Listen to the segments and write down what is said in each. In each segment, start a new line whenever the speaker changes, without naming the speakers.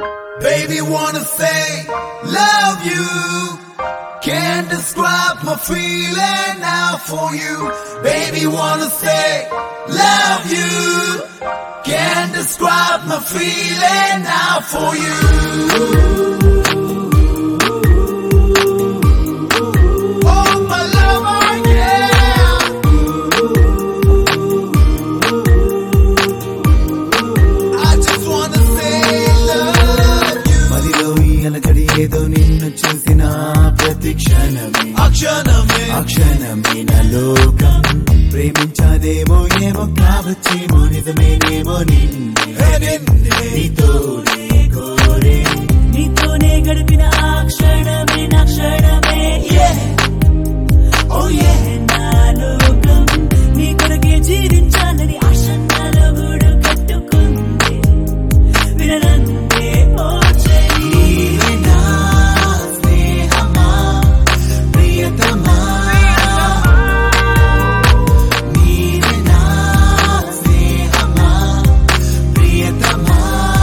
Baby, wanna say love you. Can't describe my feeling now for you. Baby, wanna say love you. Can't describe my feeling now for you. Oh, my lover, yeah. I just wanna say love you. మదిలో ఈ అలకడి ఏదో నిన్ను చూసిన ప్రతి క్షణమే అక్షణమే నా లోకం. ప్రేమించాదేమో ఏమో కావచ్చేమో నిజమేనేమో నిన్నే నీతోనే కోరే
నీతోనే గడిపిన ఆ క్షణమే నా క్షణమే ఓ నా లోకం నీ కొరకే జీవించాలని ఆశ నాలో గూడు కట్టుకుంది విననందే ఓ చెలి
నా స్నేహమా ప్రియతమా నీవే నా స్నేహమా ప్రియతమా.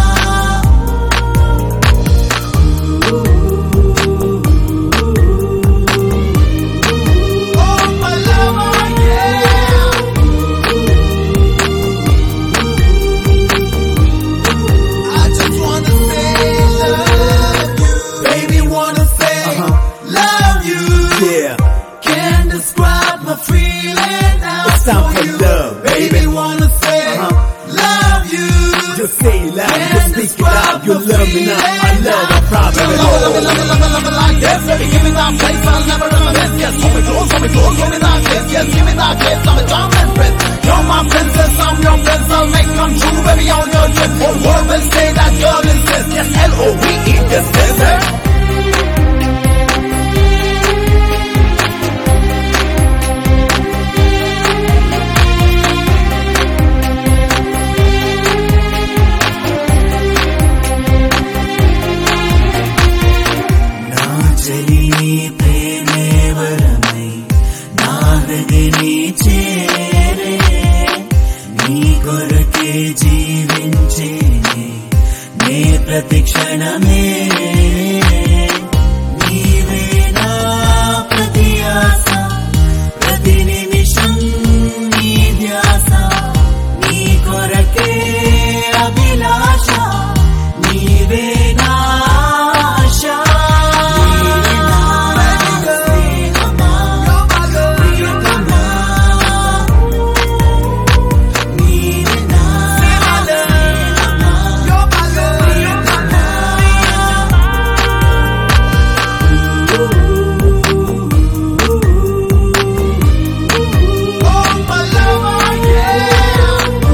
Oh, my lover, yeah. I just wanna say love you. Baby, wanna say love you.
Yeah,
Can't describe my feeling now
it's time
for
for
you.
love,
Baby, wanna say love you.
just say it loud, just speak it out. You love me now, I love, I promise.
Love like this. Baby, give me that place, I'll never reminisce. Yes, hold me close, give me that kiss. Yes, give me that kiss, I'm a diamond prince. You're my princess, I'm your prince. I'll make come true, baby, on your trip. Whole world will say that girl is this. Yes, L-O-V-E, this.
నా చెలి ప్రేమే వరమై నా హృదయని చేరే నీ కొరకే జీవించేనే నే ప్రతి క్షణమే నీవే నా ప్రతి ఆశ ప్రతి నిమిషం నీ ధ్యాస నీ కొరకే అభిలాష నీవే నా ఆశ నీవే నా స్నేహమా ప్రియతమా నీవే నా స్నేహమా ప్రియతమా.
Oh, my lover, yeah.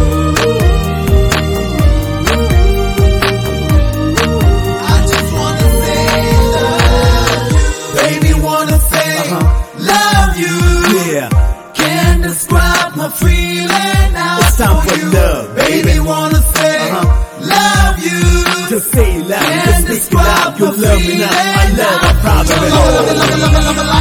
I just wanna say love you. Baby, wanna say love you.
Yeah,
Can't describe my feeling now
it's time
for
for
you.
love,
Baby, wanna say love you.
just say it loud, just speak it out. You love me now, I love, I promise.